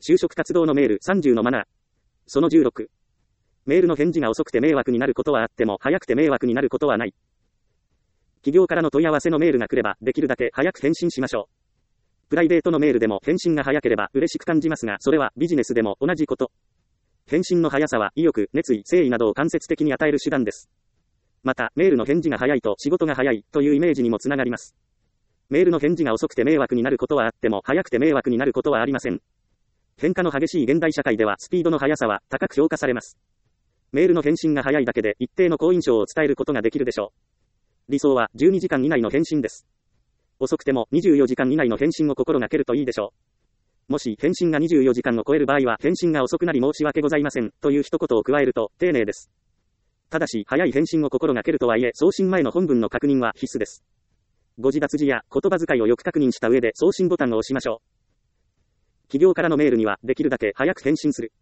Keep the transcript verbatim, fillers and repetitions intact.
就職活動のメールさんじゅうのマナー。そのじゅうろく。メールの返事が遅くて迷惑になることはあっても、早くて迷惑になることはない。企業からの問い合わせのメールが来れば、できるだけ早く返信しましょう。プライベートのメールでも返信が早ければ嬉しく感じますが、それはビジネスでも同じこと。返信の速さは意欲、熱意、誠意などを間接的に与える手段です。また、メールの返事が早いと仕事が早いというイメージにもつながります。メールの返事が遅くて迷惑になることはあっても、早くて迷惑になることはありません。変化の激しい現代社会ではスピードの速さは高く評価されます。メールの返信が早いだけで一定の好印象を伝えることができるでしょう。理想はじゅうにじかん以内の返信です。遅くてもにじゅうよじかん以内の返信を心がけるといいでしょう。もし返信がにじゅうよじかんを超える場合は、返信が遅くなり申し訳ございませんという一言を加えると丁寧です。ただし、早い返信を心がけるとはいえ、送信前の本文の確認は必須です。誤字脱字や言葉遣いをよく確認した上で送信ボタンを押しましょう。企業からのメールにはできるだけ早く返信する。